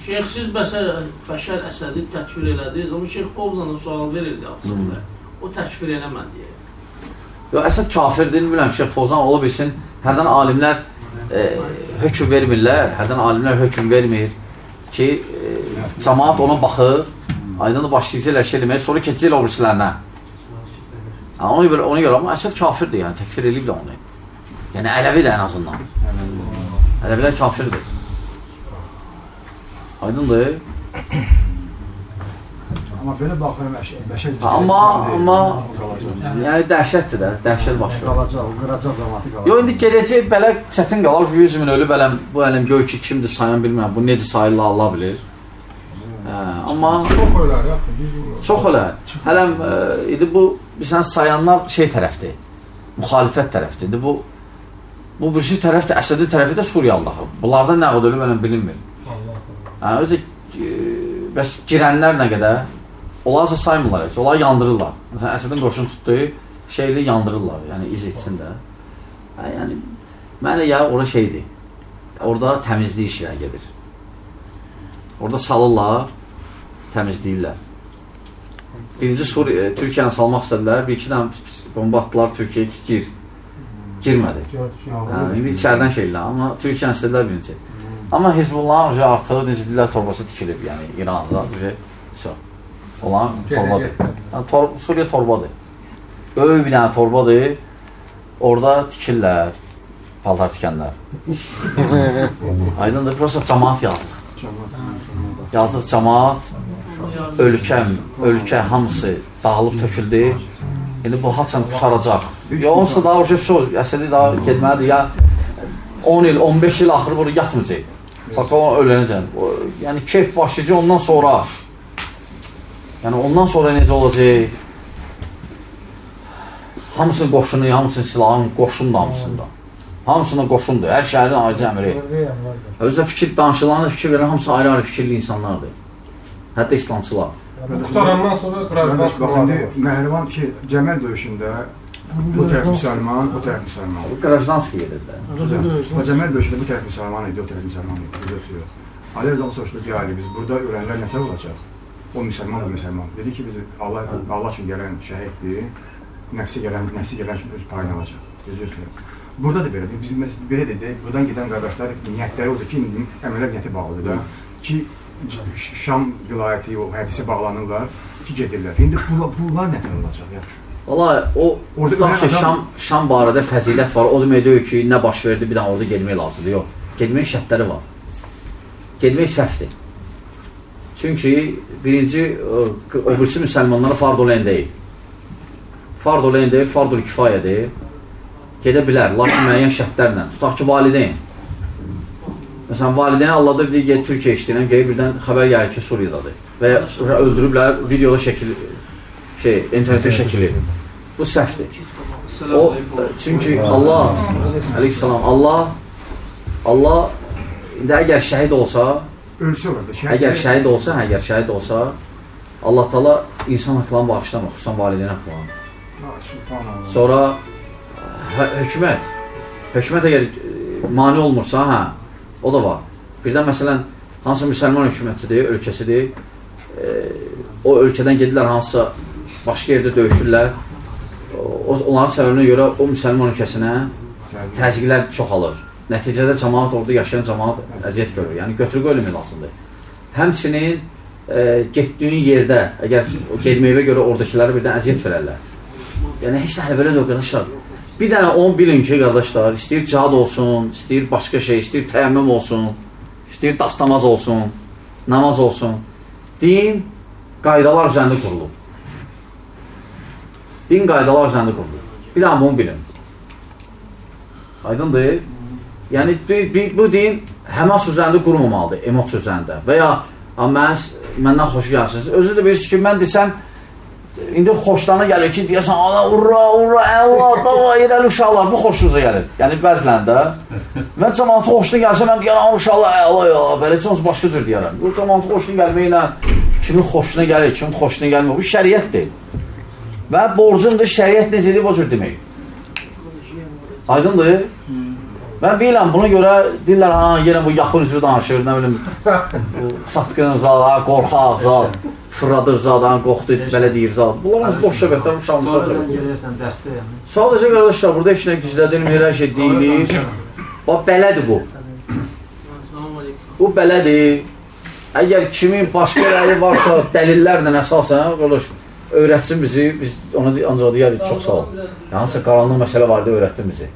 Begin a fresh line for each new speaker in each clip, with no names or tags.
Şeyx, siz Bəşər Əsədi təkfir elədiniz, amma Şeyx Povzana sual verildi aslında. O təkfir eləmədi deyə.
Yox, Əsəd kafirdir, bilmirəm, Şeyx Povzan ola bilsin. Hərdən alimlər hökm vermirlər, hərdən alimlər hökm vermir ki, cəmaat ona baxır, aydın başlayıcılar şey demək, sonra keçəcək o birisilərinə. Ona görə, amma Əsəd kafirdir, yəni təkfir edib də onu. Yəni Ələvi də ən azından. Ələvilər kafirdir. Aydındır.
Amma belə baxıram, Bəşər...
Amma yəni dəhşətdir də, dəhşət başlayır.
Qalacaq, qıracaq cəmaatı qalacaq.
Yox, indi gələcək belə çətin qalar, 100 min ölüb, bu ələm göy ki, kimdir sayan bilmirəm, bu necə sayırlar, Allah bilir. Amma...
Çox ölər,
çox ölər. Hələm, idi bu, bilsən, sayanlar şey tərəfdir, müxalifət tərəfdir. Bu birisi tərəfdir, Əsədin tərəfi də Suriyalıdır. Bunlardan nə qədər ölüb, ələm bilinmir. Özü, bəs girənlər nə qədər, onlarsa saymırlar, onlar yandırırlar. Məsələn, Əsədin qoşunu tutduğu şeylə yandırırlar, yəni iz etsin də. Yəni, mənə ya orada şeydir, orada təmizlik işlər gedir. Orada salırlar, təmizləyirlər. Birinci Türkiyəni salmaq istədilər, bir-iki dənə bomba atdılar Türkiyəyə girmədi. İndi içərdən şeylər, amma Türkiyəni istədilər birinci. Amma Hizbullah artıq Nizidlər torbası tikilib, yəni İran'da, olan torbadır. Suriya torbadır. Böyük bir dənə torbadır, orada tikirlər, paltar tikənlər. Aydındır, burası cəmaat yazıq. Yazıq cəmaat, ölkə hamısı dağılıb töküldü. İndi bu haçan tutaracaq. Ya onsuz da daha Əsədi daha getməlidir, ya 10 il, 15 il axırı burada yatmayacaq. Bak o ölənəcək. Yəni keyf başlayacaq ondan sonra. Yəni ondan sonra necə olacaq? Hamısının qoşunu, hamısının silahının qoşun da hamısında. Hamısında qoşundur. Hər şəhərin ayrıca əmri. Özdə fikir danışılanı fikir verən hamısı ayrı-ayrı fikirli insanlardır. Hətta İslamçılar.
Qutarandan sonra qrajdanski
Məhrivan ki, Cəməl döyüşündə bu tərəf müsəlman, o tərəf müsəlman.
Bu qrajdanski gedir də.
Cəməl döyüşündə bu tərəf müsəlman idi, o tərəf müsəlman idi. Biliyorsun yox. Ali Rəzan soruşdu ki, Ali, biz burada ölənlər nətər olacaq? O müsəlman da müsəlman. Dedi ki, biz Allah üçün gələn şəhiddir, nəfsi gələn üçün öz payını alacaq. Düzüyorsun. Burada da belədir. Biz belə dedik, buradan gedən qardaşlar niyyətləri odur ki, əmələ niyyəti bağlıdır da. Ki, Şam vilayəti, o həbisi bağlanırlar ki, gedirlər. İndi bunlar nətər olacaq, yaxşı?
Valla, o tutaq ki, Şam barədə fəzilət var. O demək deyil ki, nə baş verdi, bir dənə orada gedmək lazımdır. Yox, gedmək şərtləri var. Gedmək səhvdir. Çünki birinci, o birisi müsəlmanlara fard olan deyil. Fard olan deyil, fard-ül kifayədir. Gedə bilər, lakin müəyyən şərtlərlə. Tutaq ki, valideyn. Məsələn, valideyni Allah'da bir deyil, Türkiyə işləyirəm, birdən xəbər gəlir ki, Suriyadadır. Və öldürüblər, videoda şəkil, internetin şəkili. Bu səhvdir. Çünki Allah, əleyhissalam, Allah, indi əgər şəhid olsa, əgər şəhid olsa, Allah Taala insan haqlarını bağışlamır, xüsusən valideyn haqlarını. Sonra hökumət əgər mani olmursa, o da var. Birdən məsələn, hansı müsəlman hökumətidir, ölkəsidir, o ölkədən gedirlər, hansısa başqa yerdə döyüşürlər, onların səbəbinə görə o müsəlman ölkəsinə təzyiqlər çoxalır. Nəticədə cəmaat, orada yaşayan cəmaat əziyyət görür. Yəni, götür-qoy eləmək lazımdır. Həmçinin getdiyin yerdə, əgər gedməyivə görə oradakiləri birdən əziyyət verərlər. Yəni, heç nə belə də o qardaşlar. Bir dənə 10 bilin ki, qardaşlar, istəyir cihad olsun, istəyir başqa şey, istəyir təyəmmüm olsun, istəyir dastamaz olsun, namaz olsun. Din qaydalar üzərində qurulub. Din qaydalar üzərində qurulub. Bir dənə bunu bilin. Aydındır. Yəni, bu din həmas üzərində qurulmamalıdır, emosiya üzərində. Və ya, məndən xoş gəlsiniz. Özü də bilirsiniz ki, mən desəm, İndi xoşlarına gəlir ki, deyəsən, ana, urra, Allah, dava, irəli uşaqlar, bu xoşunuza gəlir. Yəni, bəzlərində. Mən cəmanatı xoşuna gəlsə, mən deyərəm, uşaqlar, Allah, beləcə olsun, başqa cür deyərəm. Bu cəmanatı xoşuna gəlməklə, kimin xoşuna gəlir, kimin xoşuna gəlmir, bu şəriətdir. Və borcundur, şəriət necədir, o cür demək. Aydındır? Mən biləm, buna görə deyirlər, yenə bu yaxın üzrü danışır, nə bilim, satqın zad, qorxaq zad, fırladır zad, qorxdu, belə deyir zad. Bunlar boş söhbətlər, bu şanlısa söhbətlər. Sadəcə qardaşlar, burada heç nə gizlədilmir, hər şey deyilir. Bax, belədir bu. Bu belədir. Əgər kimin başqa rəyi varsa, dəlillərlə əsasən, qardaş, öyrətsin bizi, biz ona ancaq deyirik, çox sağ ol. Hansısa qaranlıq məsələ vardı, öyrətdin bizi.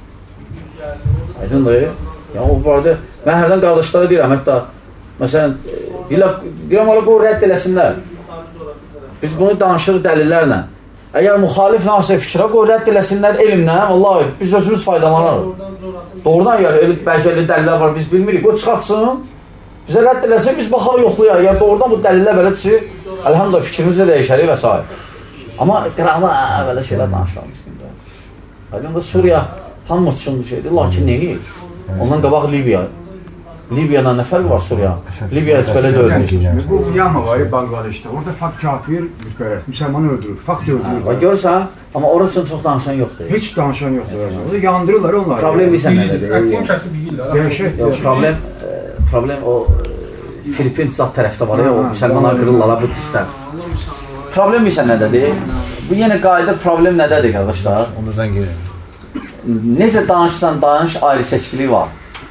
Aydındır. O barədə, mən hərdən qardaşlara deyirəm, hətta, məsələn, deyirəm, o rədd eləsinlər. Biz bunu danışırıq dəlillərlə. Əgər müxalif nəsə fikrə qoy, rədd eləsinlər elmlə, vallahi, biz özümüz faydalanarıq. Doğrudan yəni, bəlkə dəlillər var, biz bilmirik, o çıxartsın, bizə rədd eləsin, biz baxaq yoxlayaq. Yəni, doğrudan bu dəlillər belədirsə, əlhamdülillah fikrimizə dəyişərik və s. Amma qıraqda belə şeylər danışırıq. Aydın da Suriya hamımız üçün şeydir, lakin neyir? Ondan qabaq Libiya. Libiyadan nə fərq var Suriya? Libiya heç belə döyülmür.
Bu Myanma var, Bangladeşdə. Orada fakt kafir mütbərəst, müsəlmanı öldürür, fakt öldürür.
Görürsən, amma orası üçün çox danışan yoxdur.
Heç danışan yoxdur. Orada yandırırlar onları.
Problem bilsən nədir?
Ətini kəsib yeyirlər.
Problem o Filipin zat tərəfdə var ya, o müsəlmanlar qırırlar, buddistlər. Problem bilsən nədədir? Bu yenə qayıdır, problem nədədir qardaşlar?
Onu zəng edir.
Necə danışsan danış, ayrı seçkiliyi var.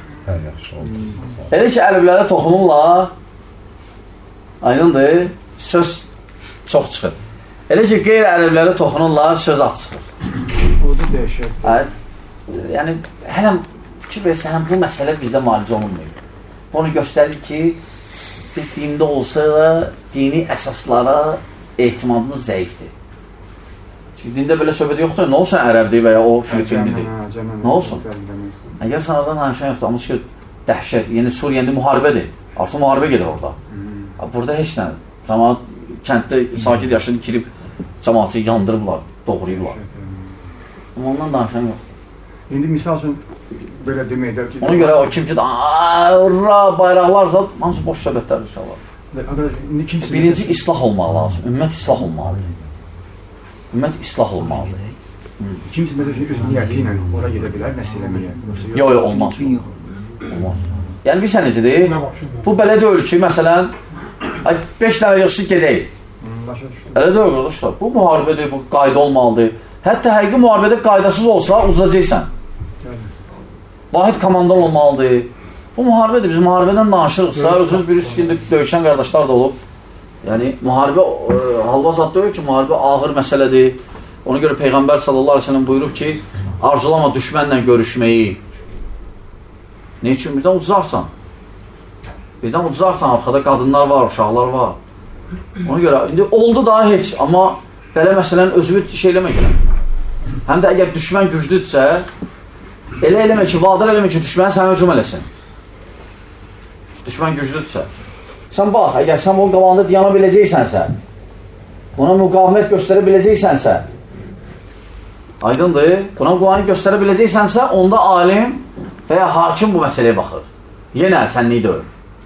Elə ki, ərəblərə toxunurlar, aydındır, söz çox çıxır. Elə ki, qeyri-ərəblərə toxunurlar, söz az çıxır.
Orada dəyişir.
Yəni, hələm fikir versən, bu məsələ bizdə müalicə olunmuyor. Bunu göstərir ki, biz dində olsa da dini əsaslara ehtimadımız zəifdir. Çünki dində belə söhbət yoxdur, nə olsun ərəbdir və ya o Filipinlidir? Nə olsun? Əgər sanadan danışan yoxdur, amma ki, dəhşət, yəni Suriyəndə müharibədir. Artıq müharibə gedir orada. Burada heç nə. Cəmaat kənddə sakit yaşını girib cəmaatı yandırıblar, doğrayırlar. Amma ondan danışan yoxdur.
İndi misal üçün belə deməkdir ki...
Ona görə o kim ki, hurra, bayraqlar zat, hamısı boş söhbətlər inşallah. Birinci islah olmaq lazım, ümmət islah olmalıdır. Ümmət islah olmalıdır.
Kimsə məsəl üçün öz niyyəti ilə ora gedə bilər, nəsə eləməyə.
Yox, olmaz. Olmaz. Yəni, bilsən necədir? Bu belə deyil ki, məsələn, 5 nəfər yaxşı gedək. Elə deyil, qardaşlar. Bu müharibədir, bu qayda olmalıdır. Hətta həqiqi müharibədə qaydasız olsa, uzacaqsan. Vahid komandan olmalıdır. Bu müharibədir. Biz müharibədən danışırıqsa, özünüz bir üç gündə döyüşən qardaşlar da olub. Yəni, müharibə halva zat deyil ki, müharibə ağır məsələdir. Ona görə Peyğəmbər sallallahu aleyhi ve sellem buyurub ki, arzulama düşmənlə görüşməyi. Ne üçün? Birdən uduzarsan. Birdən uduzarsan, arxada qadınlar var, uşaqlar var. Ona görə, indi oldu daha heç, amma belə məsələn özünü şey eləmə görə. Həm də əgər düşmən güclüdürsə, elə eləmə ki, vadir eləmə ki, düşmən sənə hücum eləsin. Düşmən güclüdürsə. Sən bax, əgər sən bunun qabağında diyana biləcəksənsə, buna müqavimət göstərə biləcəksənsə, aydındır, buna müqavimət göstərə biləcəksənsə, onda alim və ya hakim bu məsələyə baxır. Yenə sənliyi deyil.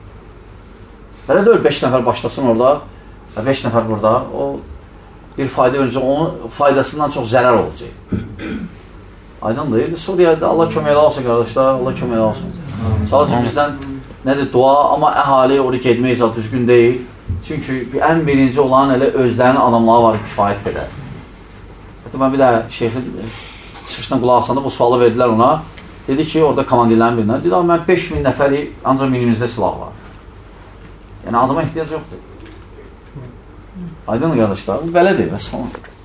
Belə deyil, 5 nəfər başlasın orada, 5 nəfər burada, o bir fayda öncə, onun faydasından çox zərər olacaq. Aydındır, Suriyədə Allah köməklə olsun, qardaşlar, Allah köməklə olsun. Sadəcə bizdən nədir, dua, amma əhali oraya getmək izah düzgün deyil. Çünki ən birinci olan elə özlərinin adamları var, kifayət qədər. Hətta mən bir də şeyxin çıxışdan qulaq asanda bu sualı verdilər ona. Dedi ki, orada komandirlərin birindən, dedi, mən 5000 nəfəri, ancaq minimizdə silah var. Yəni, adama ehtiyac yoxdur. Aydın qardaşlar, bu belədir, vəssalam.